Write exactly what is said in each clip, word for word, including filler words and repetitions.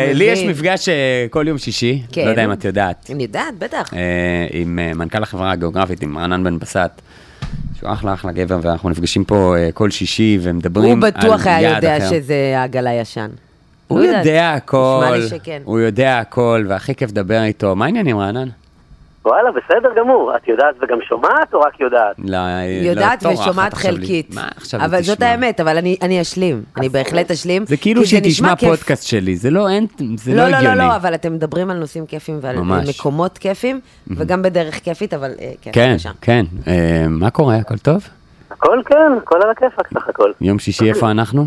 לי יש מפגש כל יום שישי, לא יודע אם את יודעת. אני יודעת, בטח. עם מנכ"ל החברה הגיאוגרפית, עם רענן בן בסט, שהוא אחלה אחלה גבר, ואנחנו נפגשים פה כל שישי, ומדברים על יד אחר. הוא בטוח היה יודע שזה העגלה ישן. הוא יודע הכל, הוא יודע הכל, והכי כיף לדבר איתו. מה העניינים, רענן? וואלה, בסדר גמור. את יודעת וגם שומעת או רק יודעת? לא, יודעת ושומעת חלקית. אבל זאת האמת, אבל אני אשלים. אני בהחלט אשלים. זה כאילו שתשמע פודקאסט שלי. זה לא הגיוני. לא, לא, לא, אבל אתם מדברים על נושאים כיפים ועל מקומות כיפים, וגם בדרך כיפית, אבל כן. כן, כן. מה קורה? הכל טוב? הכל כן, הכל על הכיפק סך הכל. יום שישי איפה אנחנו?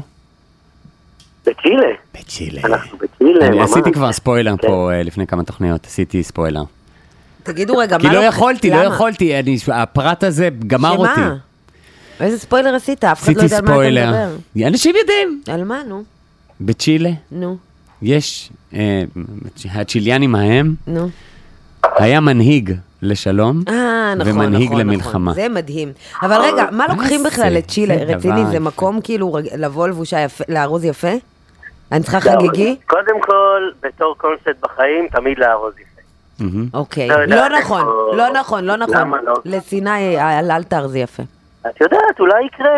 בצ'ילה. בצ'ילה. אנחנו בצ'ילה. אני עשיתי כבר ספוילר פה לפני כמה תוכניות. עשיתי ספוילר. תגידו רגע, כי לא יכולתי, לא יכולתי, הפרט הזה גמר אותי. שמה? איזה ספוילר עשית? אף אחד לא יודע על מה אתה מדבר. אנשים יודעים. על מה, נו? בצ'ילה. נו. יש, הצ'יליאנים ההם, נו. היה מנהיג לשלום, ומנהיג למלחמה. זה מדהים. אבל רגע, מה לוקחים בכלל לצ'ילה? רציני, זה מקום כאילו לבוא לבושה לארוז יפה? אני צריכה חגיגי? קודם כל, בתור קונספט בחיים, תמיד לארוז יפה. אוקיי, לא נכון, לא נכון, לא נכון. לסיני על אלתר זה יפה. את יודעת, אולי יקרה.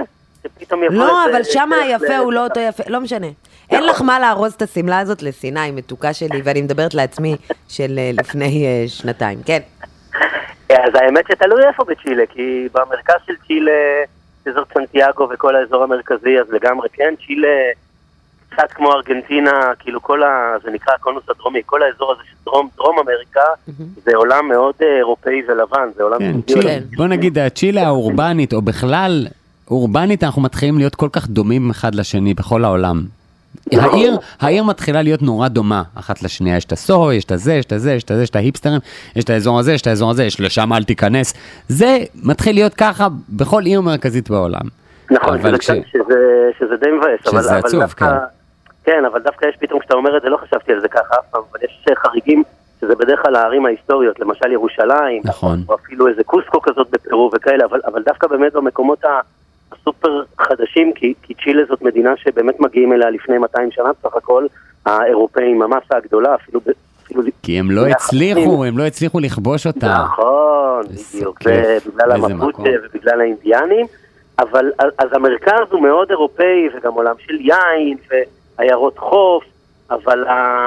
לא, אבל שמה היפה הוא לא אותו יפה, לא משנה. אין לך מה לארוז את הסמלה הזאת לסיני, מתוקה שלי, ואני מדברת לעצמי של לפני שנתיים, כן. אז האמת שתלוי איפה בצ'ילה, כי במרכז של צ'ילה, אזור סנטיאגו וכל האזור המרכזי, אז לגמרי כן, צ'ילה קצת כמו ארגנטינה, כאילו כל ה... זה נקרא הקונוס הדרומי, כל האזור הזה של דרום, דרום אמריקה, זה עולם מאוד אירופאי ולבן, זה עולם... כן, צ'ילה, בוא נגיד, הצ'ילה האורבנית, או בכלל, אורבנית, אנחנו מתחילים להיות כל כך דומים אחד לשני בכל העולם. העיר, העיר מתחילה להיות נורא דומה אחת לשנייה, יש את הסוהו, יש את הזה, יש את הזה, יש את הזה, יש את ההיפסטרים, יש את האזור הזה, יש את האזור הזה, יש לשם אל תיכנס. זה מתחיל להיות ככה בכל עיר מרכזית בעולם. נכון, שזה, כש... שזה, שזה די מבאס. שזה אבל, עצוב, אבל דווקא, כן. כן, אבל דווקא יש פתאום, כשאתה אומר את זה, לא חשבתי על זה ככה אף פעם, אבל יש חריגים שזה בדרך כלל הערים ההיסטוריות, למשל ירושלים, נכון. או אפילו איזה קוסקו כזאת בפרו וכאלה, אבל, אבל דווקא באמת במקומות הסופר חדשים, כי, כי צ'ילה זאת מדינה שבאמת מגיעים אליה לפני מאתיים שנה, בסך הכל, האירופאים, המסה הגדולה, אפילו... אפילו כי הם לא הצליחו, הם לא הצליחו לכבוש אותה. נכון, בדיוק, בגלל המפוצ'ה ובגלל האינדיאנים, אבל אז המרכז הוא מאוד אירופאי, וגם עולם של יין ועיירות חוף, אבל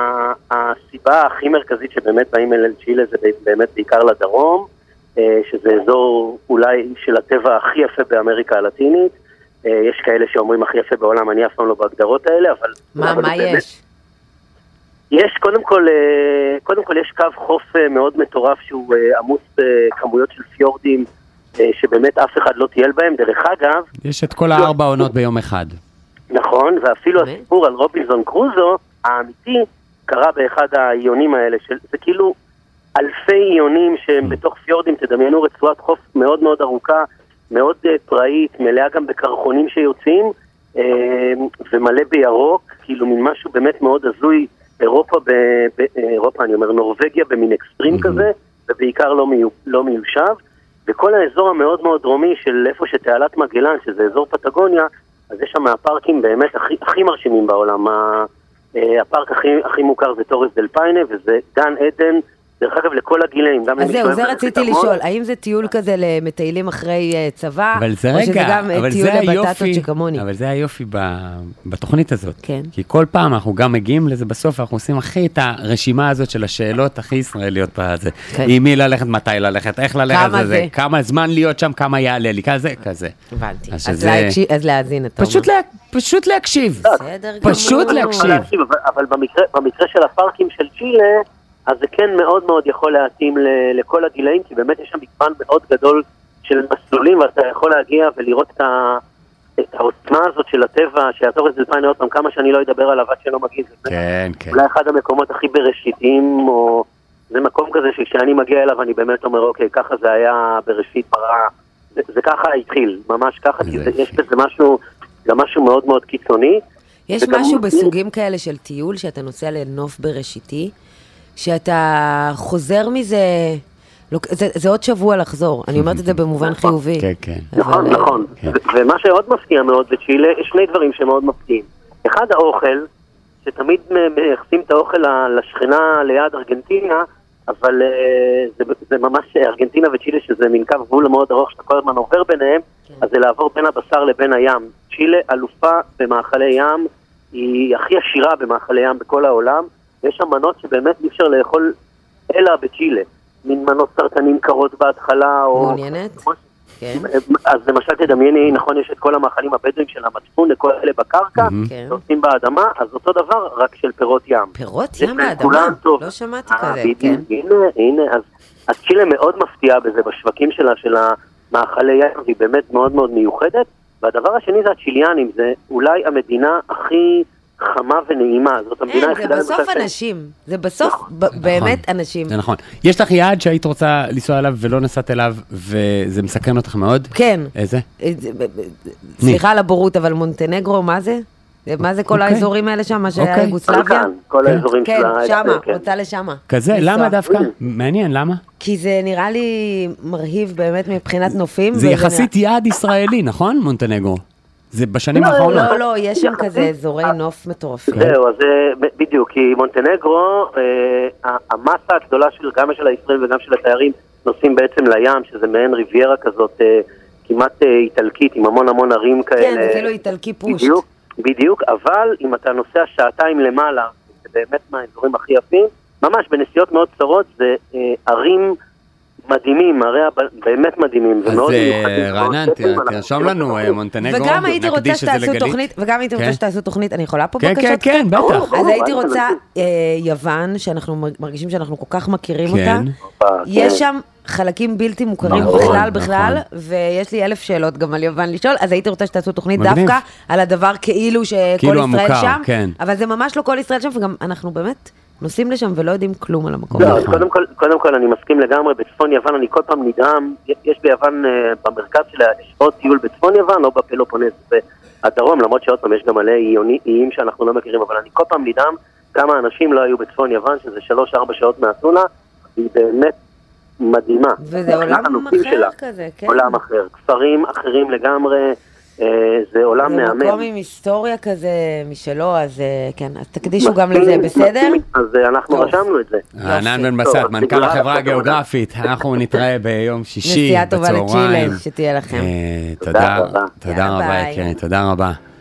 הסיבה הכי מרכזית שבאמת באים אל צ'ילה זה באמת בעיקר לדרום, שזה אזור אולי של הטבע הכי יפה באמריקה הלטינית, יש כאלה שאומרים הכי יפה בעולם, אני אף פעם לא בהגדרות האלה, אבל... מה, מה יש? יש, קודם כל, קודם כל יש קו חוף מאוד מטורף שהוא עמוס כמויות של פיורדים, שבאמת אף אחד לא טייל בהם, דרך אגב... יש את כל הארבע עונות ביום אחד. נכון, ואפילו הסיפור על רובינזון קרוזו, האמיתי, קרה באחד האיונים האלה, זה כאילו אלפי איונים שהם בתוך פיורדים, תדמיינו רצועת חוף מאוד מאוד ארוכה, מאוד פראית, מלאה גם בקרחונים שיוצאים, ומלא בירוק, כאילו מן משהו באמת מאוד הזוי, אירופה, באירופה אני אומר, נורווגיה במין אקסטרים כזה, ובעיקר לא, מיו, לא מיושב, וכל האזור המאוד מאוד דרומי של איפה שתעלת מגלן, שזה אזור פטגוניה, אז יש שם מהפארקים באמת הכי, הכי מרשימים בעולם. הפארק הכי, הכי מוכר זה טורס דל פיינה, וזה גן עדן, דרך אגב לכל הגילאים. אז זהו, זה רציתי לשאול, האם זה טיול כזה למטיילים אחרי צבא, אבל זה או רגע, שזה גם טיול לבטטות שכמוני? אבל זה היופי בתוכנית הזאת. כן. כי כל פעם אנחנו גם מגיעים לזה בסוף, אנחנו עושים הכי את הרשימה הזאת של השאלות הכי ישראליות בזה. עם מי ללכת, מתי ללכת, איך ללכת, כמה זה? כמה זמן להיות שם, כמה יעלה לי, כזה, כזה. הבנתי. אז להאזין, אתה אומר. פשוט להקשיב. פשוט להקשיב. אבל במקרה של הפארקים של צ'ילה, אז זה כן מאוד מאוד יכול להתאים ל- לכל הגילאים, כי באמת יש שם מגוון מאוד גדול של מסלולים, ואתה יכול להגיע ולראות את, ה- את העוצמה הזאת של הטבע, שהטורס דל פיינה, עוד פעם, כמה שאני לא אדבר עליו עד שלא מגיע, זה כן, כן. אולי אחד המקומות הכי בראשיתיים, או זה מקום כזה שכשאני מגיע אליו אני באמת אומר, אוקיי, ככה זה היה בראשית פרה, זה, זה ככה התחיל, ממש ככה, כי זה, יש בזה משהו, גם משהו מאוד מאוד קיצוני. יש משהו בסוגים כאלה של טיול, שאתה נוסע לנוף בראשיתי, שאתה חוזר מזה, זה, זה עוד שבוע לחזור, אני אומרת את זה במובן חיובי. כן, כן. נכון, נכון. ומה שעוד מפתיע מאוד בצ'ילה, יש שני דברים שמאוד מפתיעים. אחד, האוכל, שתמיד מייחסים את האוכל אוכל לשכנה ליד ארגנטינה, אבל זה, זה ממש ארגנטינה וצ'ילה, שזה מין קו גבול מאוד ארוך שאתה כל הזמן עובר ביניהם, כן. אז זה לעבור בין הבשר לבין הים. צ'ילה אלופה במאכלי ים, היא הכי עשירה במאכלי ים בכל העולם, ויש שם מנות שבאמת אי אפשר לאכול אלא בצ'ילה. מין מנות סרטנים קרות בהתחלה, או... מעוניינת? כן. אז למשל תדמייני, נכון, יש את כל המאכלים הבדואים של המצפון, לכל אלה בקרקע, שעושים באדמה, אז אותו דבר, רק של פירות ים. פירות ים באדמה? לא שמעתי כזה, כן. הנה, הנה, אז צ'ילה מאוד מפתיעה בזה, בשווקים שלה, של המאכלי ים, היא באמת מאוד מאוד מיוחדת, והדבר השני זה הצ'יליאנים, זה אולי המדינה הכי... חמה ונעימה, זאת המדינה היחידה. זה בסוף אנשים, זה בסוף באמת אנשים. זה נכון. יש לך יעד שהיית רוצה לנסוע אליו ולא נסעת אליו, וזה מסקרן אותך מאוד? כן. איזה? סליחה על הבורות, אבל מונטנגרו, מה זה? מה זה כל האזורים האלה שם, מה שהיה יוגוסלביה? כל האזורים כן, שמה, רוצה לשמה. כזה, למה דווקא? מעניין, למה? כי זה נראה לי מרהיב באמת מבחינת נופים. זה יחסית יעד ישראלי, נכון, מונטנגרו? זה בשנים האחרונות. לא, לא, יש שם כזה אזורי נוף מטורפים. זהו, אז בדיוק, כי מונטנגרו, המסה הגדולה של גם של הישראלים וגם של התיירים נוסעים בעצם לים, שזה מעין ריביירה כזאת כמעט איטלקית, עם המון המון ערים כאלה. כן, זה כאילו איטלקי פושט. בדיוק, בדיוק, אבל אם אתה נוסע שעתיים למעלה, זה באמת מהאזורים הכי יפים, ממש בנסיעות מאוד צרות, זה ערים... מדהימים, הרי באמת מדהימים. אז רענן, תרשום לנו מונטנגרו, וגם הייתי רוצה שתעשו תוכנית, וגם הייתי רוצה שתעשו תוכנית, אני יכולה פה בקשות? כן, כן, בטח. אז הייתי רוצה יוון, שאנחנו מרגישים שאנחנו כל כך מכירים אותה. יש שם חלקים בלתי מוכרים בכלל בכלל, ויש לי אלף שאלות גם על יוון לשאול, אז הייתי רוצה שתעשו תוכנית דווקא על הדבר כאילו שכל ישראל שם, אבל זה ממש לא כל ישראל שם, וגם אנחנו באמת... נוסעים לשם ולא יודעים כלום על המקום. לא, קודם כל, קודם כל אני מסכים לגמרי, בצפון יוון אני כל פעם נדהם, יש ביוון במרכז שלה, יש עוד טיול בצפון יוון או בפלופונס והדרום, למרות שעוד פעם יש גם מלא איים שאנחנו לא מכירים, אבל אני כל פעם נדהם כמה אנשים לא היו בצפון יוון, שזה שלוש ארבע שעות מהאתונה, היא באמת מדהימה. וזה עולם אחר כזה, כן. עולם אחר, כפרים אחרים לגמרי, זה עולם מהמם. זה מקום עם היסטוריה כזה משלו, אז כן, אז תקדישו גם לזה, בסדר? אז אנחנו רשמנו את זה. רענן בן בסט, מנכ"ל החברה הגיאוגרפית, אנחנו נתראה ביום שישי, נסיעה טובה לצ'ילה, שתהיה לכם. תודה רבה, תודה רבה, תודה רבה.